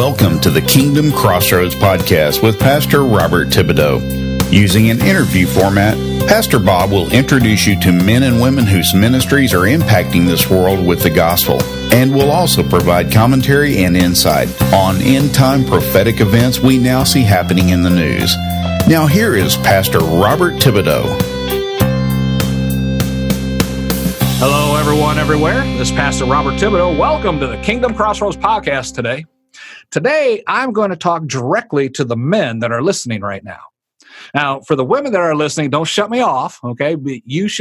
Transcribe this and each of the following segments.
Welcome to the Kingdom Crossroads podcast with Pastor Robert Thibodeau. Using an interview format, Pastor Bob will introduce you to men and women whose ministries are impacting this world with the gospel, and will also provide commentary and insight on end-time prophetic events we now see happening in the news. Now here is Pastor Robert Thibodeau. Hello, everyone, everywhere. This is Pastor Robert Thibodeau. Welcome to the Kingdom Crossroads podcast today. Today, I'm going to talk directly to the men that are listening right now. Now, for the women that are listening, don't shut me off, okay? But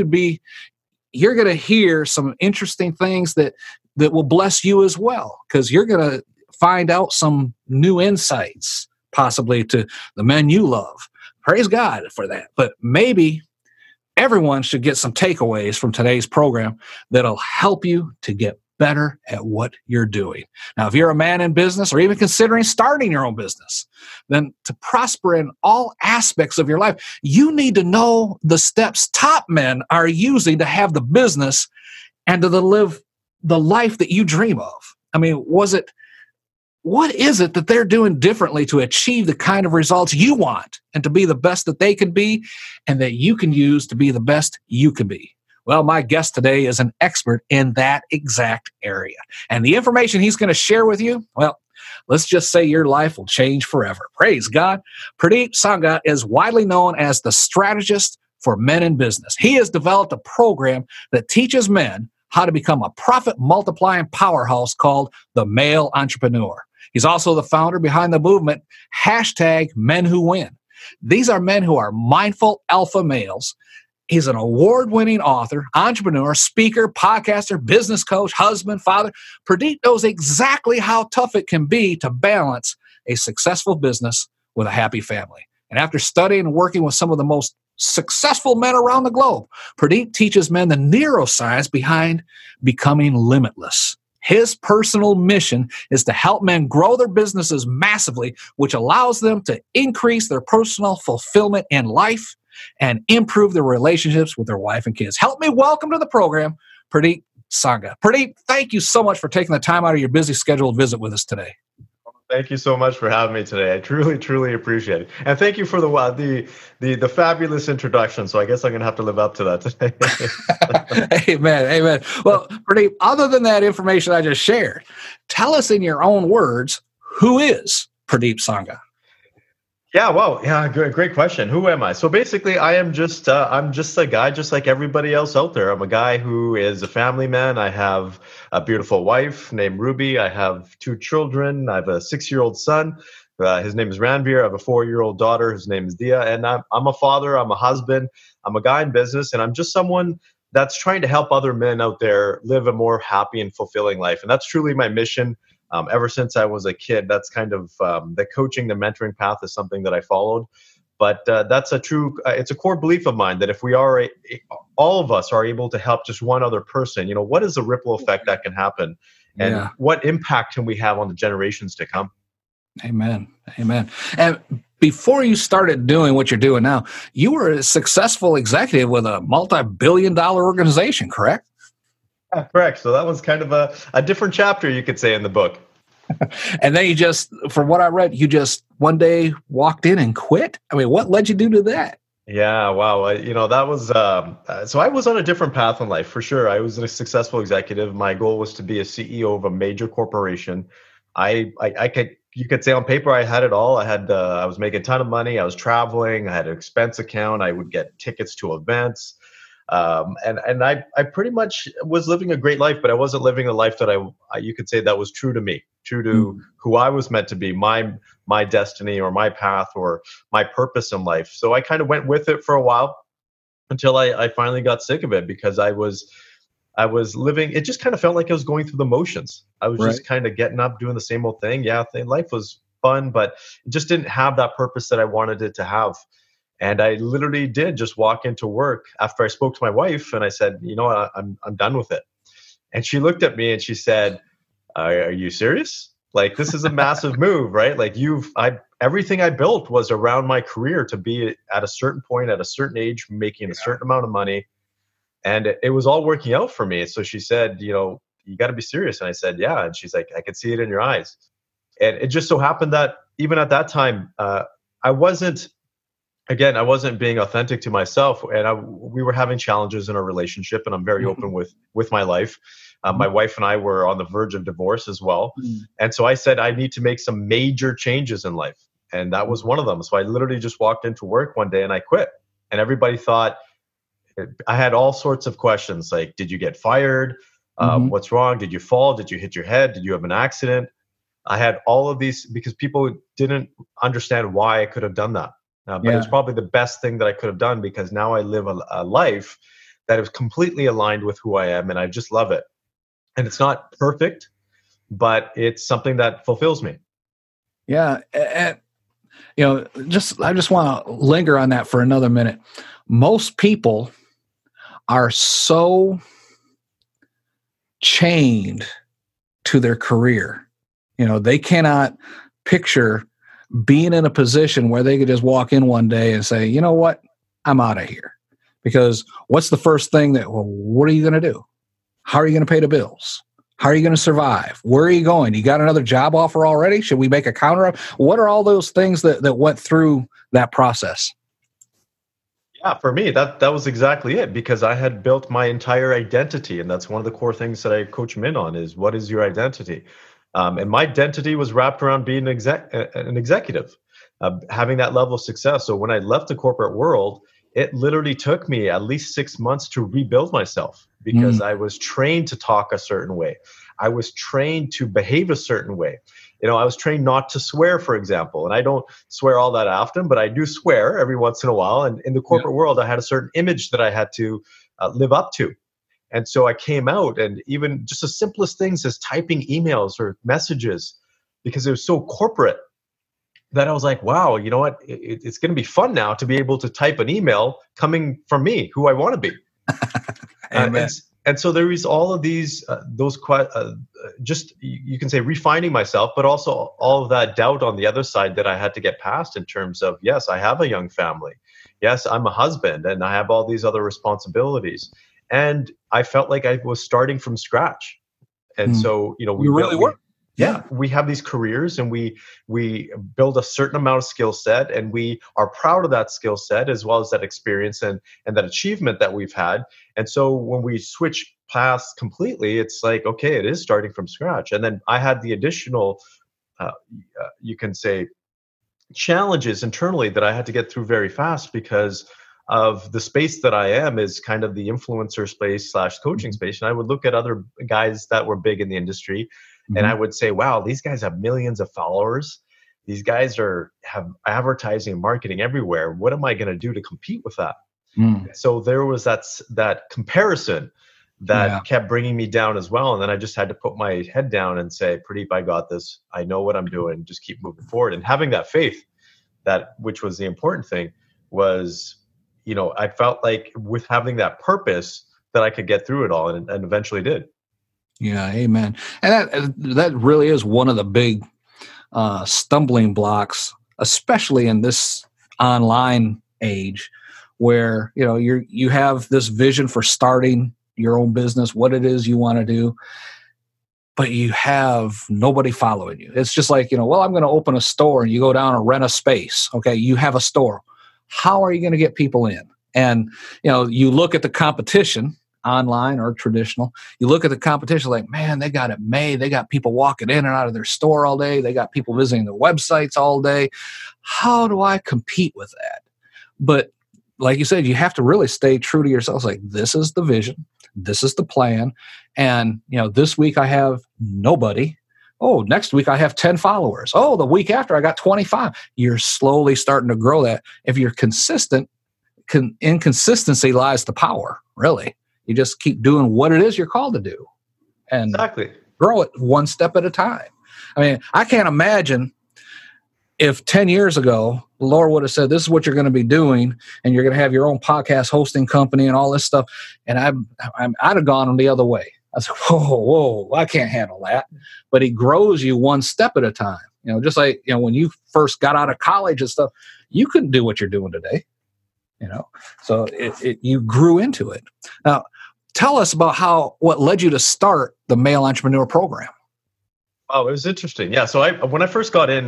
you're going to hear some interesting things that will bless you as well, because you're going to find out some new insights, possibly to the men you love. Praise God for that. But maybe everyone should get some takeaways from today's program that'll help you to get better at what you're doing. Now, if you're a man in business or even considering starting your own business, then to prosper in all aspects of your life, you need to know the steps top men are using to have the business and to live the life that you dream of. I mean, what is it that they're doing differently to achieve the kind of results you want and to be the best that they can be and that you can use to be the best you can be? Well, my guest today is an expert in that exact area. And the information he's going to share with you, well, let's just say your life will change forever. Praise God. Pradeep Sangha is widely known as the strategist for men in business. He has developed a program that teaches men how to become a profit-multiplying powerhouse called the Male Entrepreneur. He's also the founder behind the movement, #MenWhoWin. These are men who are mindful alpha males. He's an award-winning author, entrepreneur, speaker, podcaster, business coach, husband, father. Pradeep knows exactly how tough it can be to balance a successful business with a happy family. And after studying and working with some of the most successful men around the globe, Pradeep teaches men the neuroscience behind becoming limitless. His personal mission is to help men grow their businesses massively, which allows them to increase their personal fulfillment in life and improve their relationships with their wife and kids. Help me welcome to the program, Pradeep Sangha. Pradeep, thank you so much for taking the time out of your busy schedule to visit with us today. Thank you so much for having me today. I truly, truly appreciate it. And thank you for the fabulous introduction. So I guess I'm going to have to live up to that today. Amen. Well, Pradeep, other than that information I just shared, tell us in your own words, who is Pradeep Sangha? Yeah, wow. Yeah, great question. Who am I? So basically, I'm just a guy just like everybody else out there. I'm a guy who is a family man. I have a beautiful wife named Ruby. I have 2 children. I have a 6-year-old son. His name is Ranveer. I have a 4-year-old daughter. His name is Dia. And I'm a father. I'm a husband. I'm a guy in business. And I'm just someone that's trying to help other men out there live a more happy and fulfilling life. And that's truly my mission. Ever since I was a kid, that's kind of the coaching, the mentoring path is something that I followed. But that's it's a core belief of mine that if we are, all of us are able to help just one other person, what is the ripple effect that can happen? And what impact can we have on the generations to come? Amen. And before you started doing what you're doing now, you were a successful executive with a multi-billion-dollar organization, correct? Yeah, correct. So that was kind of a different chapter, you could say, in the book. And then from what I read, you just one day walked in and quit? I mean, what led you to do that? Yeah, wow. That was, so I was on a different path in life, for sure. I was a successful executive. My goal was to be a CEO of a major corporation. You could say on paper, I had it all. I was making a ton of money. I was traveling. I had an expense account. I would get tickets to events. And I pretty much was living a great life, but I wasn't living a life that you could say that was true to me, true to who I was meant to be, my destiny or my path or my purpose in life. So I kind of went with it for a while until I finally got sick of it, because I was living, it just kind of felt like I was going through the motions. I was just kind of getting up, doing the same old thing. Yeah, life was fun, but it just didn't have that purpose that I wanted it to have. And I literally did just walk into work after I spoke to my wife and I said, I'm done with it. And she looked at me and she said, are you serious? Like, this is a massive move, right? Like everything I built was around my career to be at a certain point, at a certain age, making a certain amount of money. And it was all working out for me. So she said, you got to be serious. And I said, yeah. And she's like, I could see it in your eyes. And it just so happened that even at that time, I wasn't being authentic to myself, and we were having challenges in our relationship, and I'm very open with my life. My wife and I were on the verge of divorce as well. And so I said, I need to make some major changes in life. And that was one of them. So I literally just walked into work one day and I quit. And everybody thought, I had all sorts of questions like, did you get fired? What's wrong? Did you fall? Did you hit your head? Did you have an accident? I had all of these because people didn't understand why I could have done that. But it was probably the best thing that I could have done, because now I live a life that is completely aligned with who I am, and I just love it. And it's not perfect, but it's something that fulfills me. Yeah. And, I just want to linger on that for another minute. Most people are so chained to their career. They cannot picture being in a position where they could just walk in one day and say, you know what, I'm out of here. Because what's the first thing what are you going to do? How are you going to pay the bills? How are you going to survive? Where are you going? You got another job offer already? Should we make a counter up? What are all those things that went through that process? Yeah, for me, that was exactly it, because I had built my entire identity. And that's one of the core things that I coach men on is, what is your identity? And my identity was wrapped around being an executive, having that level of success. So when I left the corporate world, it literally took me at least 6 months to rebuild myself, because I was trained to talk a certain way. I was trained to behave a certain way. I was trained not to swear, for example. And I don't swear all that often, but I do swear every once in a while. And in the corporate world, I had a certain image that I had to live up to. And so I came out, and even just the simplest things as typing emails or messages, because it was so corporate, that I was like, wow, you know what? It's going to be fun now to be able to type an email coming from me, who I want to be. And so there is all of these, just, you can say, refining myself, but also all of that doubt on the other side that I had to get past, in terms of, yes, I have a young family. Yes, I'm a husband, and I have all these other responsibilities. And I felt like I was starting from scratch. And so, we really were. Yeah, we have these careers, and we build a certain amount of skill set, and we are proud of that skill set, as well as that experience and that achievement that we've had. And so when we switch paths completely, it's like, okay, it is starting from scratch. And then I had the additional, you can say, challenges internally that I had to get through very fast, because of the space that I am is kind of the influencer space / coaching space. And I would look at other guys that were big in the industry, and I would say, wow, these guys have millions of followers. These guys have advertising and marketing everywhere. What am I going to do to compete with that? So there was that comparison that kept bringing me down as well. And then I just had to put my head down and say, Pradeep, I got this. I know what I'm doing. Just keep moving forward. And having that faith, which was the important thing, was, I felt like with having that purpose that I could get through it all, and eventually did. Yeah, amen. And that really is one of the big stumbling blocks, especially in this online age, where you have this vision for starting your own business, what it is you want to do, but you have nobody following you. It's just like, well, I'm going to open a store, and you go down and rent a space. Okay, you have a store. How are you going to get people in? And you look at the competition, online or traditional, you look at the competition like, man, they got it made. They got people walking in and out of their store all day. They got people visiting their websites all day. How do I compete with that? But like you said, you have to really stay true to yourself. It's like, this is the vision. This is the plan. And, this week I have nobody. Oh, next week I have 10 followers. Oh, the week after I got 25. You're slowly starting to grow that. If you're consistent, in consistency lies the power, really. You just keep doing what it is you're called to do, and grow it one step at a time. I mean, I can't imagine if 10 years ago, the Lord would have said, this is what you're going to be doing, and you're going to have your own podcast hosting company and all this stuff. And I'd have gone the other way. I was like, whoa, I can't handle that. But he grows you one step at a time. Just like, when you first got out of college and stuff, you couldn't do what you're doing today. So you grew into it. Now, tell us about what led you to start the Male Entrepreneur Program. Oh, it was interesting. Yeah. So when I first got in,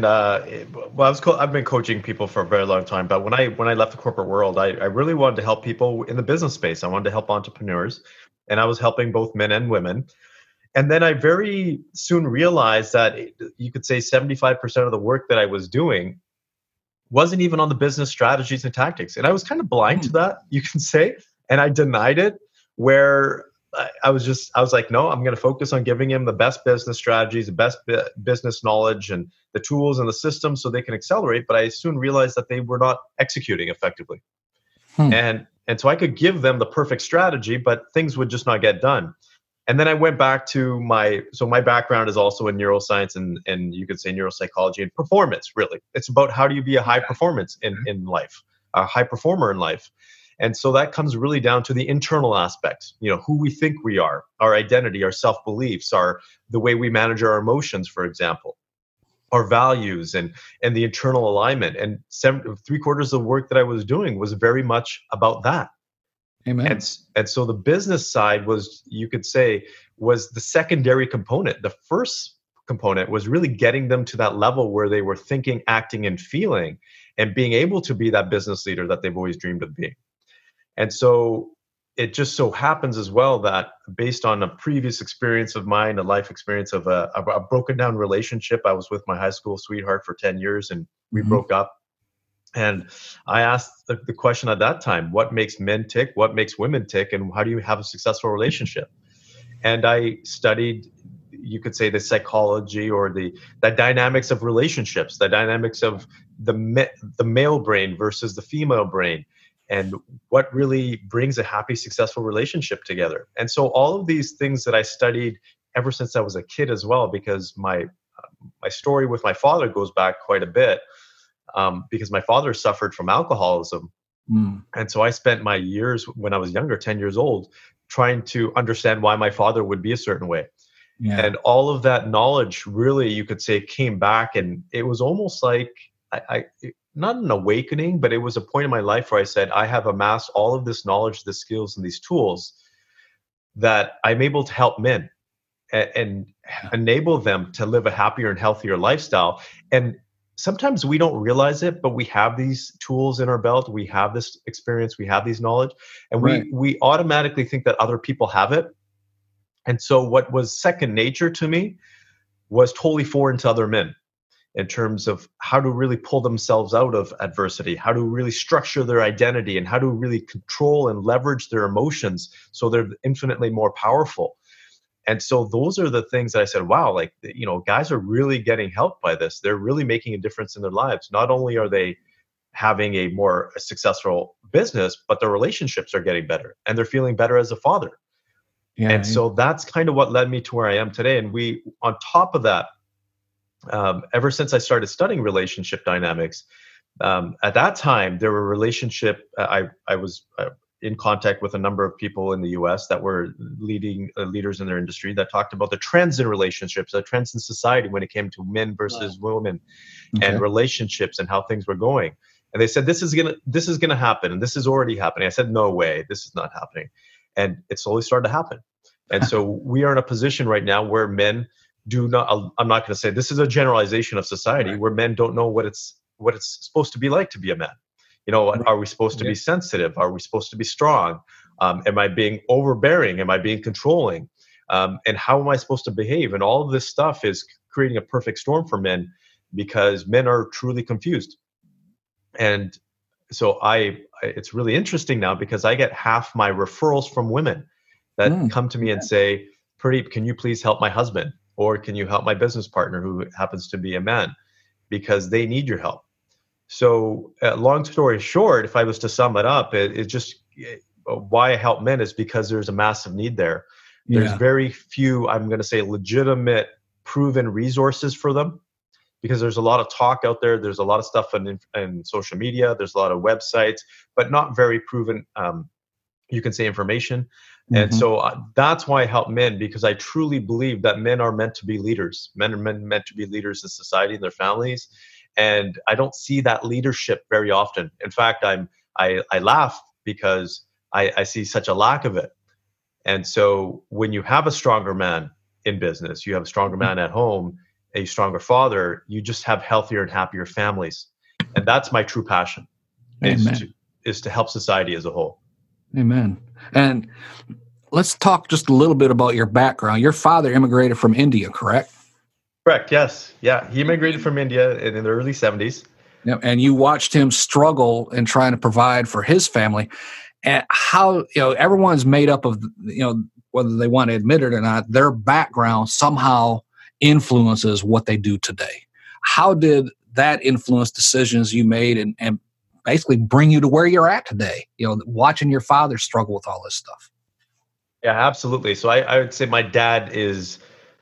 I've been coaching people for a very long time. But when I left the corporate world, I really wanted to help people in the business space. I wanted to help entrepreneurs, and I was helping both men and women. And then I very soon realized that you could say 75% of the work that I was doing wasn't even on the business strategies and tactics. And I was kind of blind to that, you can say, and I denied it, where I was like, no, I'm going to focus on giving him the best business strategies, the best business knowledge, and the tools and the systems so they can accelerate. But I soon realized that they were not executing effectively. And so I could give them the perfect strategy, but things would just not get done. And then I went back to my background is also in neuroscience and you could say neuropsychology and performance, really. It's about how do you be a high performance in life, a high performer in life. And so that comes really down to the internal aspects, who we think we are, our identity, our self-beliefs, the way we manage our emotions, for example, our values and the internal alignment. And 3/4 of the work that I was doing was very much about that. Amen. And so the business side was, you could say, was the secondary component. The first component was really getting them to that level where they were thinking, acting, and feeling, and being able to be that business leader that they've always dreamed of being. And so it just so happens as well that based on a previous experience of mine, a life experience of a broken down relationship, I was with my high school sweetheart for 10 years and we broke up. And I asked the question at that time, what makes men tick? What makes women tick? And how do you have a successful relationship? And I studied, you could say, the psychology or the dynamics of relationships, the dynamics of the male brain versus the female brain, and what really brings a happy, successful relationship together. And so all of these things that I studied ever since I was a kid as well, because my story with my father goes back quite a bit. Because my father suffered from alcoholism. And so I spent my years when I was younger, 10 years old, trying to understand why my father would be a certain way. Yeah. And all of that knowledge really, you could say, came back. And it was almost like, not an awakening, but it was a point in my life where I said, I have amassed all of this knowledge, the skills, and these tools that I'm able to help men and enable them to live a happier and healthier lifestyle. And sometimes we don't realize it, but we have these tools in our belt. We have this experience. We have these knowledge, and we automatically think that other people have it. And so what was second nature to me was totally foreign to other men in terms of how to really pull themselves out of adversity, how to really structure their identity, and how to really control and leverage their emotions so they're infinitely more powerful. And so those are the things that I said, wow, guys are really getting helped by this. They're really making a difference in their lives. Not only are they having a more successful business, but their relationships are getting better and they're feeling better as a father. Yeah, and so that's kind of what led me to where I am today. And on top of that, ever since I started studying relationship dynamics, at that time, there were I was in contact with a number of people in the US that were leaders in their industry that talked about the trends in relationships, the trends in society when it came to men versus women and relationships and how things were going. And they said, this is gonna happen, and this is already happening. I said, no way, this is not happening. And it slowly started to happen. And so we are in a position right now where men do not, I'm not gonna say this is a generalization of society, where men don't know what it's supposed to be like to be a man. Are we supposed to be sensitive? Are we supposed to be strong? Am I being overbearing? Am I being controlling? And how am I supposed to behave? And all of this stuff is creating a perfect storm for men because men are truly confused. And so it's really interesting now because I get half my referrals from women that come to me and say, Pradeep, can you please help my husband? Or can you help my business partner who happens to be a man? Because they need your help. So long story short, if I was to sum it up, why I help men is because there's a massive need there. There's very few, I'm going to say, legitimate, proven resources for them because there's a lot of talk out there. There's a lot of stuff in social media. There's a lot of websites, but not very proven, you can say, information. And so that's why I help men, because I truly believe that men are meant to be leaders. Men are meant to be leaders in society and their families. And I don't see that leadership very often. In fact, I laugh because I see such a lack of it. And so when you have a stronger man in business, you have a stronger man at home, a stronger father, you just have healthier and happier families. And that's my true passion, is to help society as a whole. Amen. And let's talk just a little bit about your background. Your father immigrated from India, correct? Correct. Yes. Yeah. He immigrated from India in the early 70s. Yep. And you watched him struggle in trying to provide for his family. And how, everyone's made up of, whether they want to admit it or not, their background somehow influences what they do today. How did that influence decisions you made and basically bring you to where you're at today? Watching your father struggle with all this stuff. Yeah, absolutely. So I would say my dad is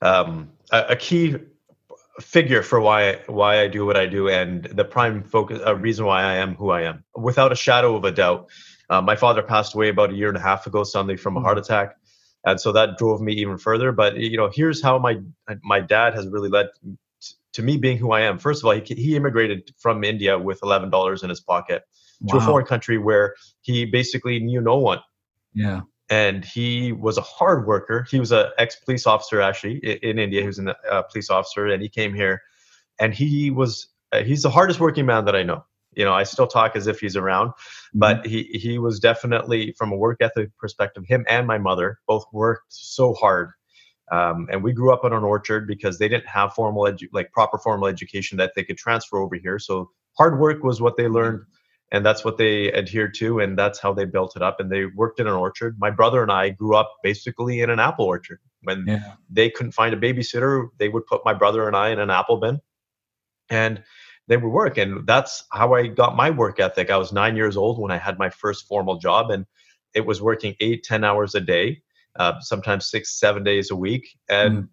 a key figure for why I do what I do, and the prime focus, reason why I am who I am, without a shadow of a doubt. My father passed away about a year and a half ago, suddenly from a heart attack, and so that drove me even further. But here's how my dad has really led to me being who I am. First of all, he immigrated from India with $11 in his pocket to a foreign country where he basically knew no one. Yeah. And he was a hard worker. He was an ex-police officer, actually, in India. He was a police officer, and he came here. And he's the hardest working man that I know. I still talk as if he's around, but he was definitely, from a work ethic perspective, him and my mother both worked so hard. And we grew up in an orchard because they didn't have proper formal education that they could transfer over here. So hard work was what they learned. And that's what they adhered to, and that's how they built it up. And they worked in an orchard. My brother and I grew up basically in an apple orchard. When they couldn't find a babysitter, they would put my brother and I in an apple bin, and they would work. And that's how I got my work ethic. I was 9 years old when I had my first formal job, and it was working 8-10 hours a day, sometimes 6-7 days a week. And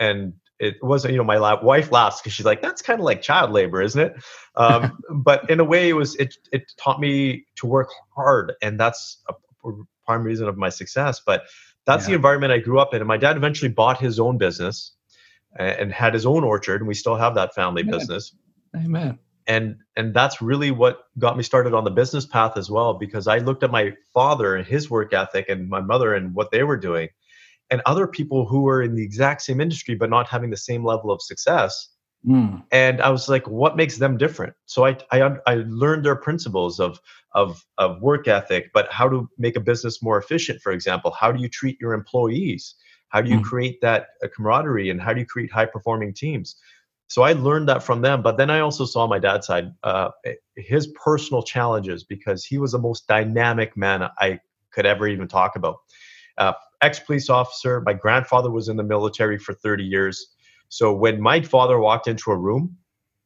it wasn't, my wife laughs because she's like, that's kind of like child labor, isn't it? But in a way, it taught me to work hard. And that's a prime reason of my success. But that's the environment I grew up in. And my dad eventually bought his own business and had his own orchard. And we still have that family business. Amen. And that's really what got me started on the business path as well, because I looked at my father and his work ethic and my mother and what they were doing, and other people who were in the exact same industry but not having the same level of success. And I was like, what makes them different? So I learned their principles of work ethic, but how to make a business more efficient, for example. How do you treat your employees? How do you create that camaraderie, and how do you create high-performing teams? So I learned that from them. But then I also saw my dad's side, his personal challenges, because he was the most dynamic man I could ever even talk about. Ex-police officer. My grandfather was in the military for 30 years. So when my father walked into a room,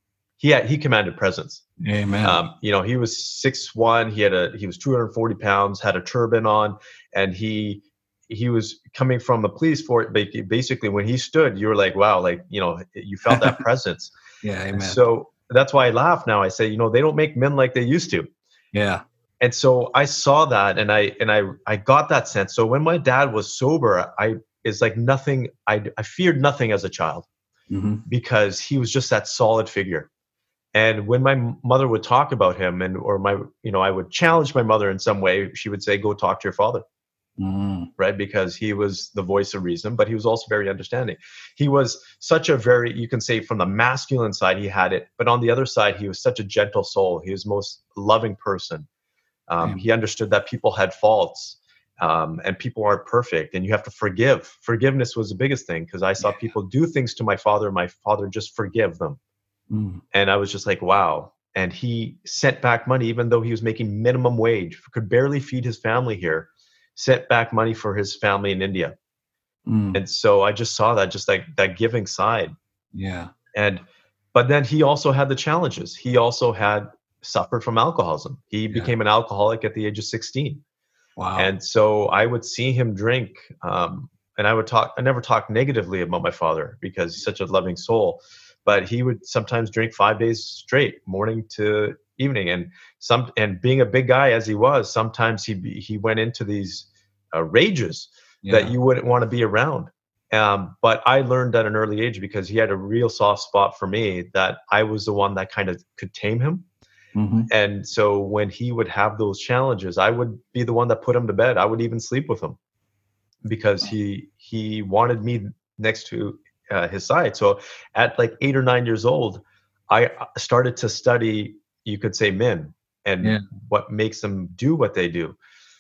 he commanded presence. Amen. He was 6'1". He was 240 pounds, had a turban on, and he was coming from the police force. Basically, when he stood, you were like, wow, you felt that presence. Yeah, amen. So that's why I laugh now. I say, they don't make men like they used to. Yeah. And so I saw that, and I got that sense. So when my dad was sober, it's like nothing. I feared nothing as a child, because he was just that solid figure. And when my mother would talk about him, I would challenge my mother in some way, she would say, "Go talk to your father," right? Because he was the voice of reason, but he was also very understanding. He was such a you can say, from the masculine side, he had it, but on the other side, he was such a gentle soul. He was the most loving person. He understood that people had faults, and people aren't perfect, and you have to forgive. Forgiveness was the biggest thing, because I saw people do things to my father just forgive them. And I was just like, wow. And he sent back money, even though he was making minimum wage, could barely feed his family here, sent back money for his family in India. And so I just saw that, just like that giving side. Yeah. But then he also had the challenges. He also had suffered from alcoholism. He became an alcoholic at the age of 16. Wow. And so I would see him drink, and I never talked negatively about my father, because he's such a loving soul, but he would sometimes drink 5 days straight, morning to evening. And being a big guy as he was, sometimes he went into these rages that you wouldn't want to be around. But I learned at an early age, because he had a real soft spot for me, that I was the one that kind of could tame him. And so when he would have those challenges, I would be the one that put him to bed. I would even sleep with him, because he wanted me next to his side. So at like 8 or 9 years old, I started to study, you could say, men and what makes them do what they do.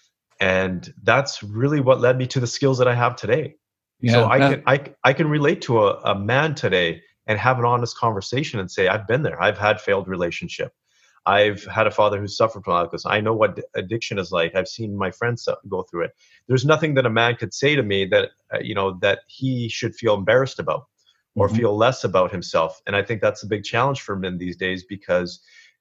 And that's really what led me to the skills that I have today. Yeah, so I can relate to a man today and have an honest conversation and say, I've been there. I've had failed relationship. I've had a father who suffered from alcoholism. I know what addiction is like. I've seen my friends go through it. There's nothing that a man could say to me that, that he should feel embarrassed about or feel less about himself. And I think that's a big challenge for men these days, because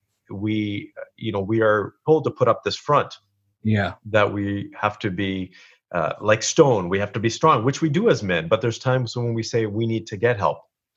we are told to put up this front. Yeah. That we have to be like stone. We have to be strong, which we do as men. But there's times when we say we need to get help,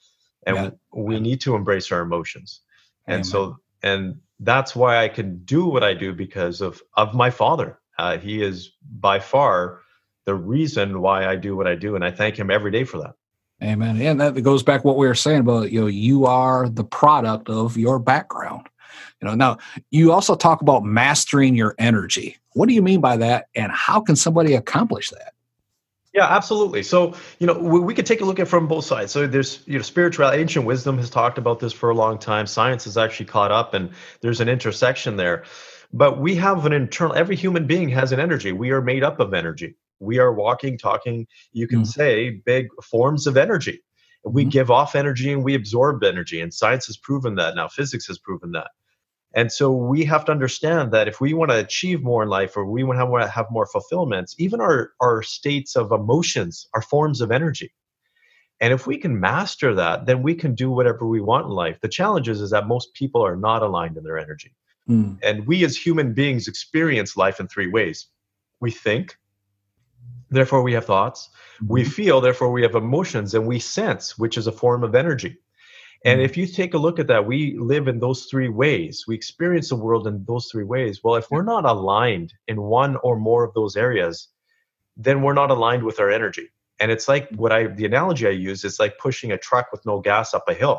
and we need to embrace our emotions. And and that's why I can do what I do, because of my father. He is by far the reason why I do what I do, and I thank him every day for that. Amen. And that goes back to what we were saying about, you are the product of your background. Now you also talk about mastering your energy. What do you mean by that, and how can somebody accomplish that? Yeah, absolutely. So, we could take a look at it from both sides. So there's, spirituality, ancient wisdom has talked about this for a long time. Science has actually caught up, and there's an intersection there. But we have an internal, every human being has an energy. We are made up of energy. We are walking, talking, you can say, big forms of energy. We give off energy and we absorb energy. And science has proven that now. Physics has proven that. And so we have to understand that if we want to achieve more in life, or we want to have more fulfillments, even our states of emotions are forms of energy. And if we can master that, then we can do whatever we want in life. The challenge is that most people are not aligned in their energy. And we as human beings experience life in three ways. We think, therefore we have thoughts. We feel, therefore we have emotions. And we sense, which is a form of energy. And if you take a look at that, we live in those three ways. We experience the world in those three ways. Well, if we're not aligned in one or more of those areas, then we're not aligned with our energy. And it's like the analogy I use is like pushing a truck with no gas up a hill.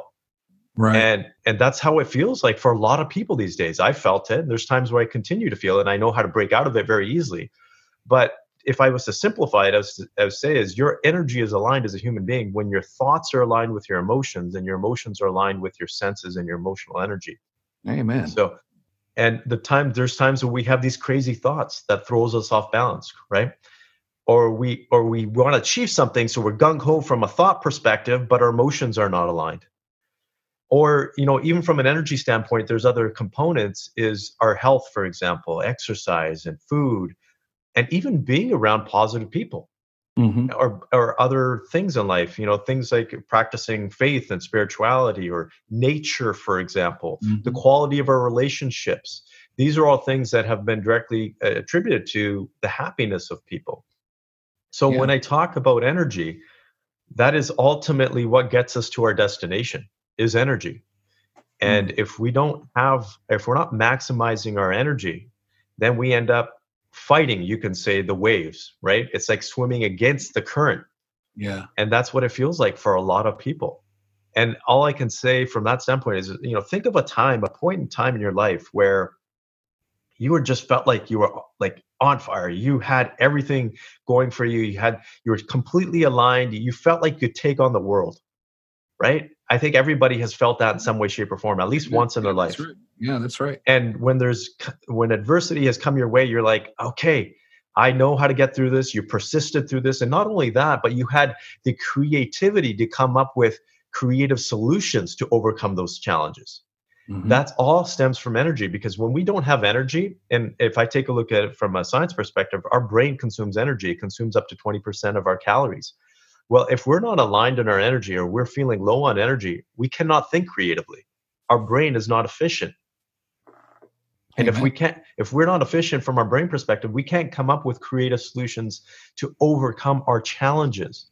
Right. And that's how it feels like for a lot of people these days. I felt it. There's times where I continue to feel it, and I know how to break out of it very easily. But if I was to simplify it, I would say is your energy is aligned as a human being when your thoughts are aligned with your emotions, and your emotions are aligned with your senses and your emotional energy. Amen. So, and there's times when we have these crazy thoughts that throws us off balance, right? Or we want to achieve something, so we're gung-ho from a thought perspective, but our emotions are not aligned. Or, even from an energy standpoint, there's other components, is our health, for example, exercise and food, and even being around positive people, or other things in life, things like practicing faith and spirituality, or nature, for example, the quality of our relationships. These are all things that have been directly attributed to the happiness of people. So when I talk about energy, that is ultimately what gets us to our destination, is energy. And if we're not maximizing our energy, then we end up fighting, you can say, the waves, right? It's like swimming against the current. Yeah. And that's what it feels like for a lot of people. And all I can say from that standpoint is, think of a point in time in your life where you were just felt like you were like on fire. You had everything going for you. You were completely aligned. You felt like you could take on the world, right? I think everybody has felt that in some way, shape, or form, at least once in their life. Right. Yeah, that's right. And when adversity has come your way, you're like, okay, I know how to get through this. You persisted through this. And not only that, but you had the creativity to come up with creative solutions to overcome those challenges. That all stems from energy, because when we don't have energy, and if I take a look at it from a science perspective, our brain consumes energy. It consumes up to 20% of our calories. Well, if we're not aligned in our energy, or we're feeling low on energy, we cannot think creatively. Our brain is not efficient. And if we're not efficient from our brain perspective, we can't come up with creative solutions to overcome our challenges.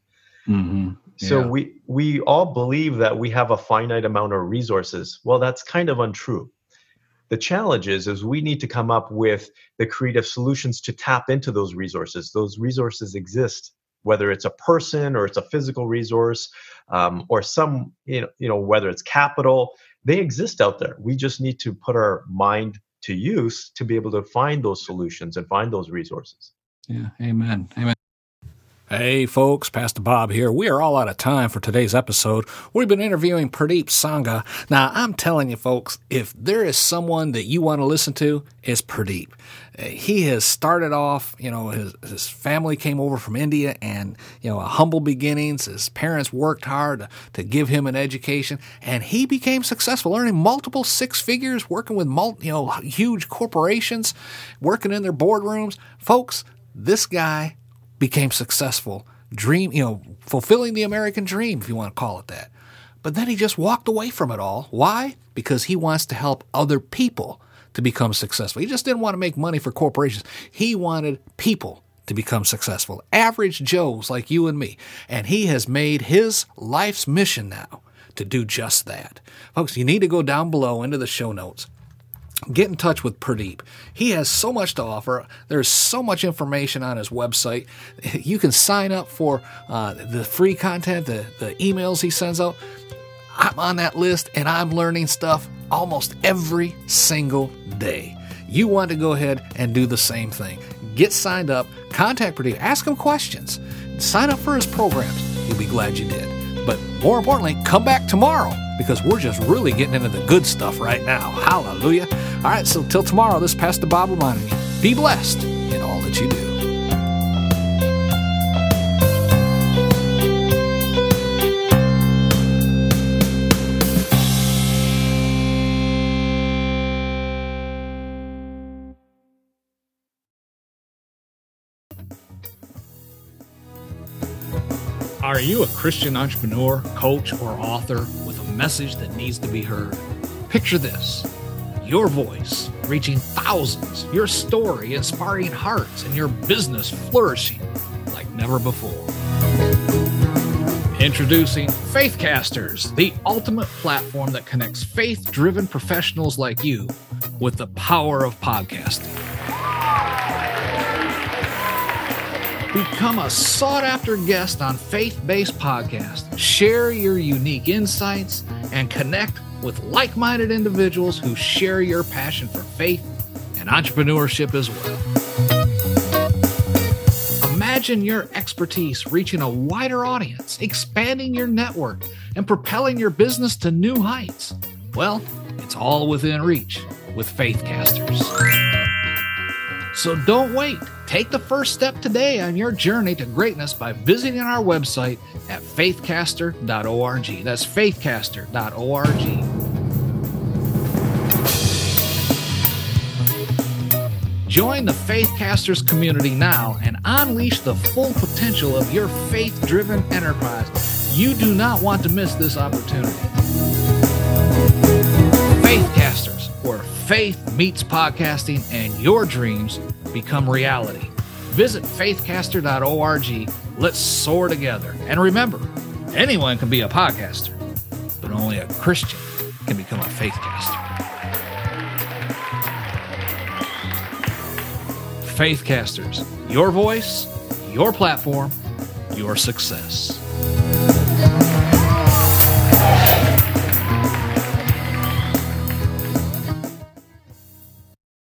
So we all believe that we have a finite amount of resources. Well, that's kind of untrue. The challenge is we need to come up with the creative solutions to tap into those resources. Those resources exist, whether it's a person or it's a physical resource, or some, whether it's capital, they exist out there. We just need to put our mind to use to be able to find those solutions and find those resources. Yeah. Amen. Hey folks, Pastor Bob here. We are all out of time for today's episode. We've been interviewing Pradeep Sangha. Now, I'm telling you folks, if there is someone that you want to listen to, it's Pradeep. He has started off, his family came over from India and, humble beginnings. His parents worked hard to give him an education, and he became successful, earning multiple six figures, working with huge corporations, working in their boardrooms. Folks, this guy became successful, fulfilling the American dream, if you want to call it that. But then he just walked away from it all. Why? Because he wants to help other people to become successful. He just didn't want to make money for corporations. He wanted people to become successful, average Joes like you and me. And he has made his life's mission now to do just that. Folks, you need to go down below into the show notes. Get in touch with Pradeep. He has so much to offer. There's so much information on his website. You can sign up for the free content, the emails he sends out. I'm on that list, and I'm learning stuff almost every single day. You want to go ahead and do the same thing. Get signed up. Contact Pradeep. Ask him questions. Sign up for his programs. You'll be glad you did. But more importantly, come back tomorrow because we're just really getting into the good stuff right now. Hallelujah. All right, so till tomorrow, this is Pastor Bob reminding you, be blessed in all that you do. Are you a Christian entrepreneur, coach, or author with a message that needs to be heard? Picture this. Your voice reaching thousands, your story inspiring hearts, and your business flourishing like never before. Introducing Faithcasters, the ultimate platform that connects faith-driven professionals like you with the power of podcasting. Become a sought-after guest on faith-based podcasts. Share your unique insights and connect with like-minded individuals who share your passion for faith and entrepreneurship as well. Imagine your expertise reaching a wider audience, expanding your network, and propelling your business to new heights. Well, it's all within reach with Faithcasters. So don't wait. Take the first step today on your journey to greatness by visiting our website at faithcaster.org. That's faithcaster.org. Join the Faithcasters community now and unleash the full potential of your faith-driven enterprise. You do not want to miss this opportunity. Faithcasters, where faith meets podcasting and your dreams become reality. Visit faithcaster.org. Let's soar together. And remember, anyone can be a podcaster, but only a Christian can become a Faithcaster. Faithcasters, your voice, your platform, your success.